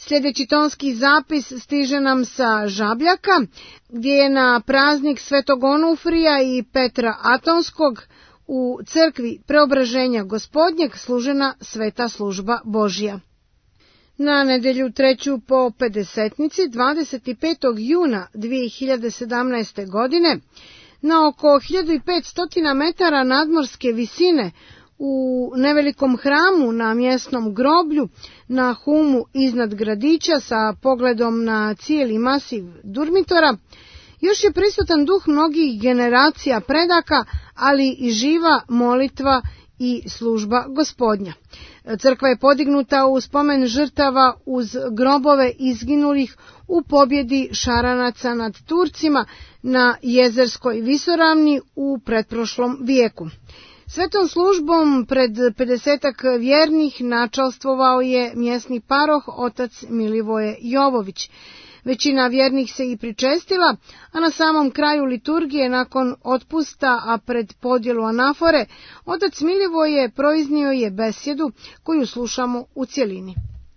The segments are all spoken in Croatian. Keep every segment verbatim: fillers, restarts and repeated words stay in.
Sljedeći tonski zapis stiže nam sa Žabljaka, gdje je na praznik Svetog Onufrija i Petra Atonskog u crkvi Preobraženja Gospodnjeg služena sveta služba Božja. Na nedjelju treću po pedesetnici, dvadeset petog juna dvije hiljade sedamnaeste. godine, na oko hiljadu petsto metara nadmorske visine, u nevelikom hramu na mjesnom groblju na Humu iznad gradića sa pogledom na cijeli masiv Durmitora, još je prisutan duh mnogih generacija predaka, ali i živa molitva i služba Gospodnja. Crkva je podignuta u spomen žrtava uz grobove izginulih u pobjedi Šaranaca nad Turcima na Jezerskoj visoravni u pretprošlom vijeku. Svetom službom pred pedesetak vjernih načalstvovao je mjesni paroh otac Milivoje Jovović. Većina vjernih se i pričestila, a na samom kraju liturgije nakon otpusta, a pred podjelu anafore, otac Milivoje proiznio je besjedu koju slušamo u cjelini.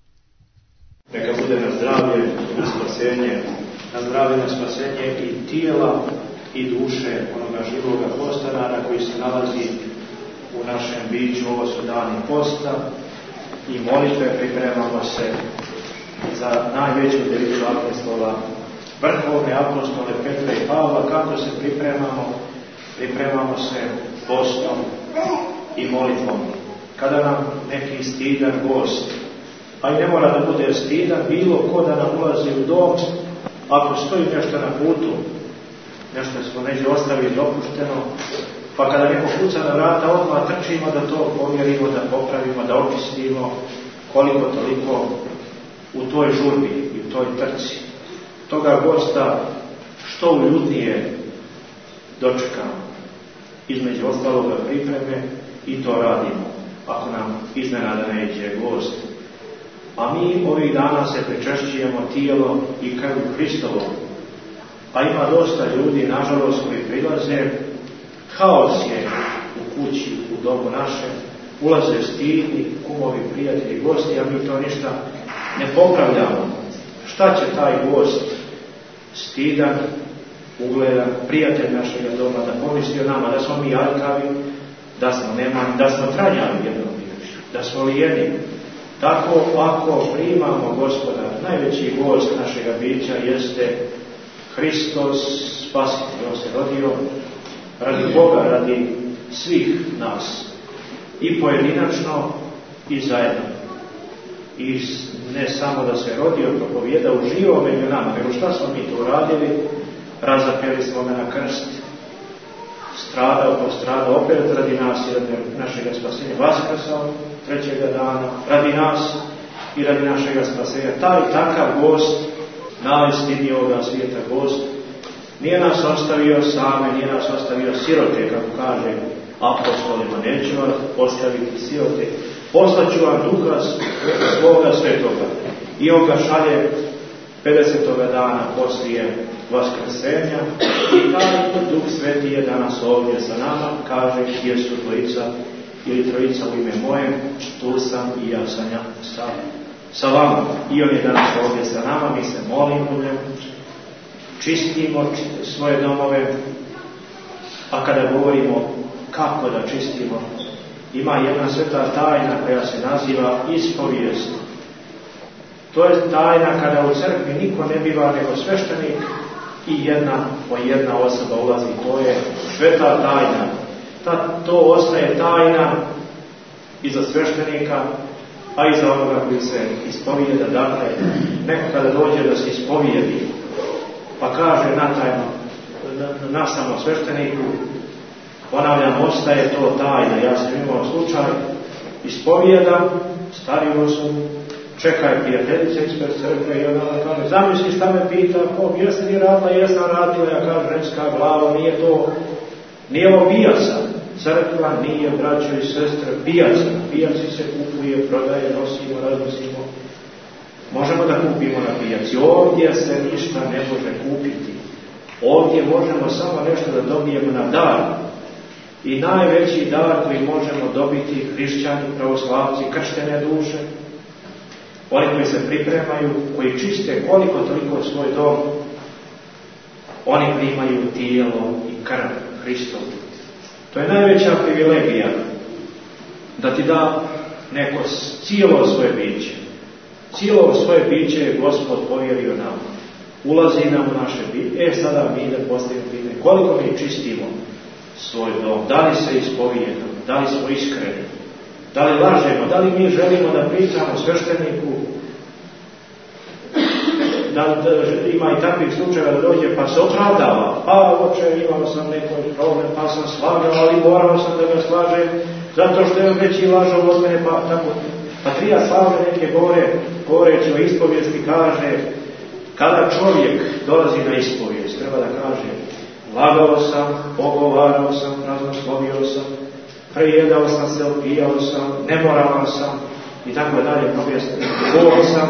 Neka bude na zdravlje, na spasenje, na zdravlje, na spasenje i tijela i duše onoga živoga postana koji se nalazi u našem biću. Ovo su dani posta i molitve, pripremamo se za najveću deliću apostola, vrhovne apostole Petra i Pavla. Kako se pripremamo? Pripremamo se postom i molitvom. Kada nam neki stidan gost, a i ne mora da bude stidan, bilo ko da nam ulazi u dom, ako stoji nešto na putu, nešto smo neđe ostavili opušteno, pa kada neko kuca na vrata, odmah trčimo da to pomjerimo, da popravimo, da očistimo, koliko toliko u toj žurbi i u toj trci. Toga gosta što uljudnije dočekamo. Između ostaloga pripreme i to radimo, ako nam iznenada ne iđe gost. A mi ovih dana se pričešćujemo tijelo i krv Hristovo. A ima dosta ljudi, nažalost, koji prilaze, haos je u kući, u domu naše, ulaze stidni, kumovi, prijatelji, gosti, a mi to ništa ne popravljamo. Šta će taj gost, stidan, ugledan, prijatelj našega doma, da pomisli o nama, da smo mi aljkavi, da smo nemani, da smo tranjali jednom riječi, da smo lijeni. Tako, ako primamo Gospoda, najveći gost našega bića jeste Hristos, Spasitelj. On se rodio radi Boga, radi svih nas, i pojedinačno i zajedno. I ne samo da se rodio, propovjeda uživo među nama, nego šta smo mi to uradili? Razapeli smo ga na krst, stradao, postradao opet radi nas i radi našega spasenja, vaskrsao trećega dana, radi nas i radi našega spasenja. Taj takav gost, najstidniji ovoga svijeta gost, nije nas ostavio same, nije nas ostavio sirote, kako kaže apostolima, neću vas ostaviti sirote, poslaću vam duha svoga svetoga. I on ga šalje pedesetoga dana poslije vaskrsenja i taj duh sveti je danas ovdje sa nama, kaže gdje su dvojica ili trojica u ime moje, tu sam i ja sam ja sa, sa vama. I on je danas ovdje sa nama, mi se molimo u njemu, čistimo svoje domove, a kada govorimo kako da čistimo, ima jedna sveta tajna koja se naziva ispovijest. To je tajna kada u crkvi niko ne biva nego sveštenik i jedna po jedna osoba ulazi. To je sveta tajna. Ta, to ostaje tajna i za sveštenika, a i za onoga koji se ispovijeda. Dakle, neko kada dođe da se ispovijedi, pa kaže na tajno, na, na samo svešteniku, ponavljam, ostaje to tajna. Ja sam imao slučaj, ispovijedam stariju osobu, čekaj prijateljice ispred crkve i ona kaže, zamisli šta me pita, ko, jesi li radila, jesam radila, ja kažem, ženska glava, nije to, nije ovo pijaca. Crkva nije, braćo i sestre, pijaca. Pijaci se kupuje, prodaje, nosimo, raznosimo. Možemo da kupimo na pijaci. Ovdje se ništa ne može kupiti. Ovdje možemo samo nešto da dobijemo na dar. I najveći dar koji možemo dobiti hrišćani, pravoslavci, krštene duše, oni koji se pripremaju, koji čiste koliko toliko svoj dom, oni primaju tijelo i krv Hristovu. To je najveća privilegija, da ti da neko cijelo svoje biće. Cijelo svoje biće je Gospod povjerio nam. Ulazi nam u naše biće. E, sada mi da postavimo pitanje, koliko mi čistimo svoj dom, da li se ispovijedamo, da li smo iskreni, da li lažemo, da li mi želimo da pričamo svešteniku, da, da ima i takvih slučajeva da dođe pa se opravdava, pa oče imao sam neki problem, pa sam slagao, ali morao sam da ga slažem, zato što je veći lažov od mene, pa tako. Patrija Slavlje neke govore, govoreći o ispovijesti, kaže, kada čovjek dolazi na ispovijest, treba da kaže, lagao sam, ogovarao sam, praznoslovio sam, prejedao sam se, opijao sam, nemoralan sam, i tako dalje, gol sam,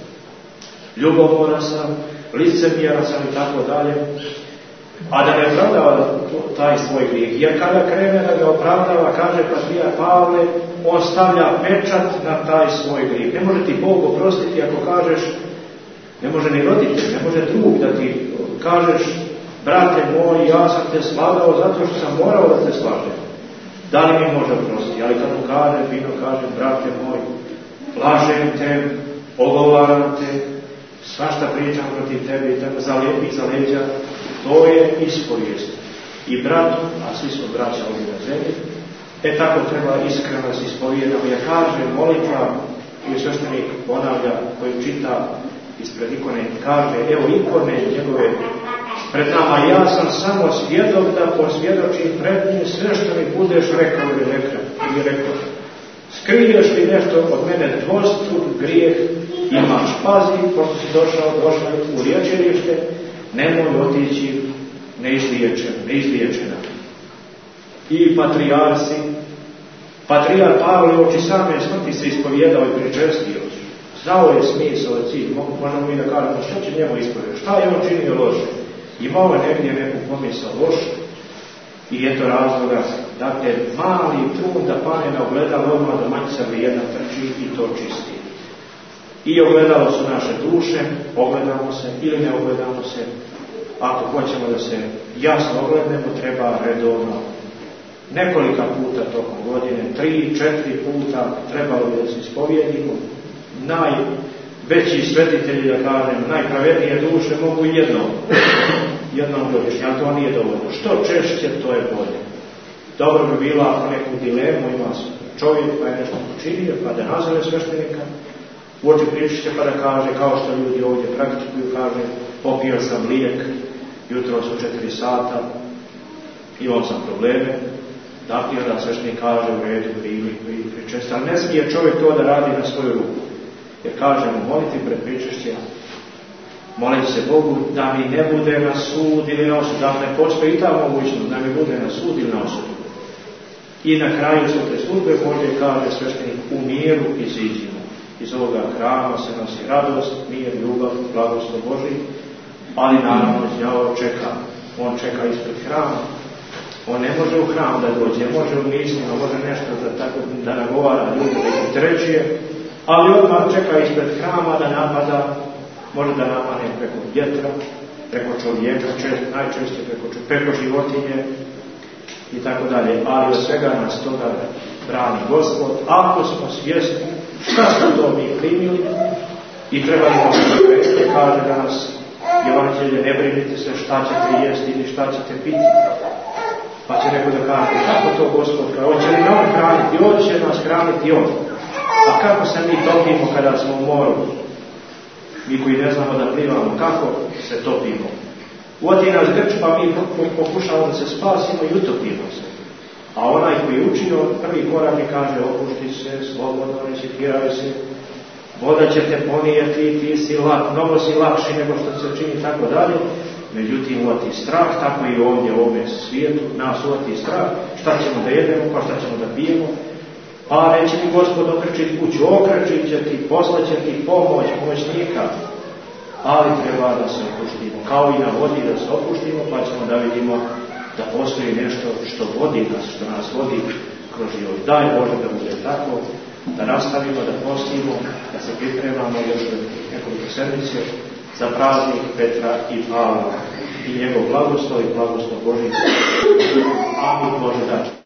ljubomoran sam, licemjeran sam, i tako dalje. A da ne opravdava taj svoj grijeh, jer kada krene da ga opravdava, kaže patrija Pavle, on stavlja pečat na taj svoj grijeh. Ne može ti Bog oprostiti ako kažeš, ne može ni roditelj, ne može drug da ti kažeš, brate moj, ja sam te slagao zato što sam morao da te slažem. Da li mi može oprostiti? Ali kad mu kaže, fino kaže, brate moj, lažem te, ogovaram te, svašta pričam protiv tebe i tako zalijepi za leđa, to je ispovijest. I brat, a svi smo braća ovdje na zemlji, e tako treba iskreno da se ispovijedamo. Ja kažem, molitva, i sveštenik ponavlja, koju čita ispred ikone, kaže, evo ikone njegove pred nama, ja sam samo svjedok da posvjedočim pred njim sve što mi budeš rekao ili rekao. Ili rekao. Skriješ li nešto od mene dvostruk grijeh, imaš, pazi, pošto si došao, došao u liječilište, nemoj otići neizliječen, neizliječena. I patrijarsi, patrijar Pavle oči same smrti se ispovjedao i pričestio. Znao je smisao i cilj, možemo mi da kažemo što će njemu ispovjedati, šta je on činio loše. Imao je negdje neku pomisao lošu i eto razloga, dakle, mali trud da pane na ogledalo odmah da manjica vrijedna trči i to čisti. I ogledalo su naše duše, ogledamo se ili ne ogledamo se. Ako hoćemo da se jasno oglednemo, treba redovno. Nekolika puta tokom godine, tri, četiri puta trebalo bi da se ispovijedimo. Najveći svetitelji, da kažem, najpravednije duše mogu jednom, jednom godišnje, ali to nije dovoljno. Što češće, to je bolje. Dobro bi bilo ako neku dilemu ima čovjek pa je nešto učinio, pa da nazove sveštenika, uoči pričešće pa da kaže, kao što ljudi ovdje praktikuju, kaže, popio sam lijek, jutro su četiri sata, imao sam probleme, dakle da sveštenik kaže u redu, primi, primi, pričešće, ali ne smije čovjek to da radi na svoju ruku. Jer kažemo, moliti pred pričešće, moliti se Bogu da mi ne bude na sud ili na osud, da ne postoji i ta mogućnost da mi bude na sud ili na osud. I na kraju svete službe Božje kaže sveštenik, u miru iziđimo. Iz ovoga hrama se nosi radost, mir, ljubav, blagoslov Božji, ali naravno đavo čeka, on čeka ispred hrama. On ne može u hram da dođe, može u mislima, može nešto da, tako, da nagovara ljudi, da ih trećuje, ali odmah čeka ispred hrama da napada, može da napadne preko vjetra, preko čovjeka, čest, najčešće preko, preko životinje i tako dalje. Ali od svega nas toga brani Gospod, ako smo svjesni šta smo to mi primili i treba imamo sve, kaže da nas Evanđelje, ne brinite se šta ćete jesti ili šta ćete piti. Pa će neko da kaže, kako to Gospod, hoće li on hraniti, on će nas hraniti on. A kako se mi topimo kada smo u moru? Mi koji ne znamo da plivamo, kako se topimo? Uvati nas grč, pa mi pokušamo da se spasimo i utopimo se. A onaj koji je učio prvi korak i kaže, opušti se, slobodno, recitiraj se, voda će te ponijeti, ti si lak, mnogo si lakši nego što se čini, tako dalje. Međutim, uvati strah, tako i ovdje u ovome svijetu, nas uvati strah, šta ćemo da jedemo, pa šta ćemo da pijemo. Pa neće ti Gospod okrčiti kuću, okrećit će ti, poslaće ti pomoć, pomoćnika, ali treba da se opuštimo, kao i na vodi da se opuštimo, pa ćemo da vidimo da postoji nešto što vodi nas, što nas vodi kroz život. Daj Bože da bude tako, da nastavimo, da postimo, da se pripremamo još nekoliko sedmice za praznik Petra i Pavla i njegov blagoslov i blagoslov Božji. Amin Bože da.